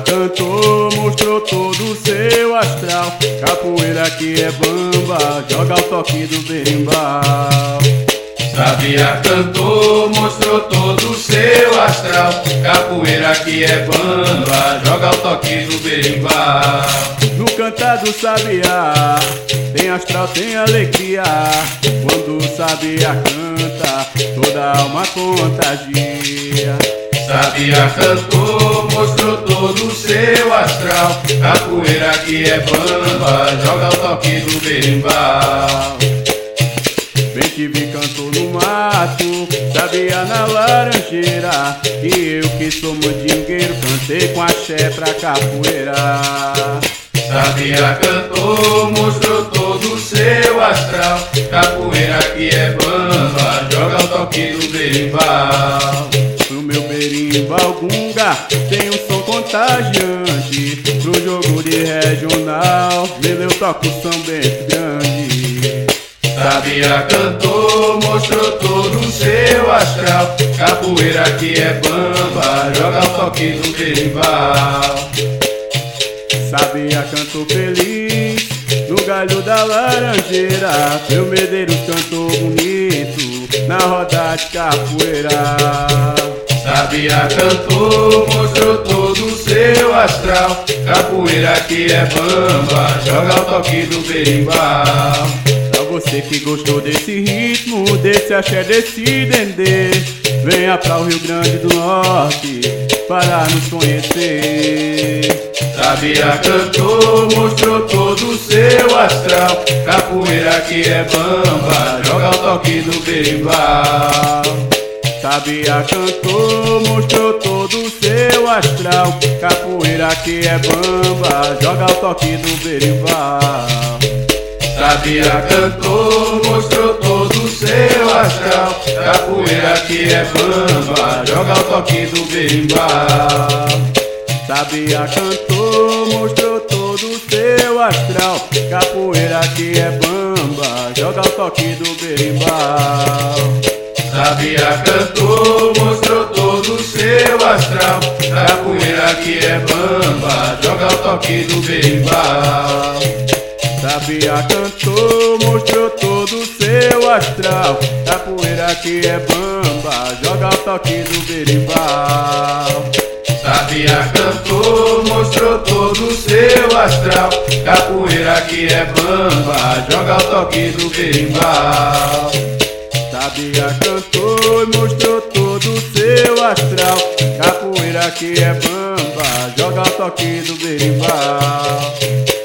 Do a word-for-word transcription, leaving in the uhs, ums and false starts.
cantou, mostrou todo o seu astral. Capoeira que é bamba, joga o toque do berimbau. Sabia cantou, mostrou todo o seu astral. Capoeira que é bamba, joga o toque do berimbau. No cantar do sabiá, tem astral, tem alegria. Quando o sabiá canta, toda alma contagia. Sabia cantou, mostrou todo o seu astral. Capoeira que é bamba, joga o toque do berimbau. Bem que vi cantou no mato, sabiá na laranjeira. E eu que sou mandingueiro, cantei com axé pra capoeira. Sabia cantou, mostrou todo o seu astral. Capoeira que é bamba, joga o toque do berimbau. No meu berimbau gunga tem um som contagiante. Pro jogo de regional, nele eu toco São Bento Grande. Sabia cantou, mostrou todo o seu astral. Capoeira que é bamba, joga o toque do berimbau. Sabia cantou feliz no galho da laranjeira. Meu Medeiros cantou bonito na roda de capoeira. Sabia cantou, mostrou todo o seu astral. Capoeira que é bamba, joga o toque do berimbau. Pra você que gostou desse ritmo, desse axé, desse dendê, venha pra o Rio Grande do Norte para nos conhecer. Sabia cantou, mostrou todo o seu astral. Capoeira que é bamba, joga o toque do berimbau. Sabia cantou, mostrou todo o seu astral. Capoeira que é bamba, joga o toque do berimbau. Sabia cantou, mostrou todo o seu astral. Capoeira que é bamba, joga o toque do berimbau. Sabia cantou, mostrou todo o seu astral. Capoeira que é bamba, joga o toque do berimbau. Sabia cantou, mostrou todo o seu astral. Capoeira que é bamba, joga o toque do berimbau. Sabia cantou, mostrou todo o seu astral. Capoeira que é bamba, joga o toque do berimbau. Sabia cantou, mostrou todo o seu astral. Capoeira que é bamba, joga o toque do berimbau. Sabia cantou e mostrou todo o seu astral. Capoeira que é bamba, joga o toque do berimbau.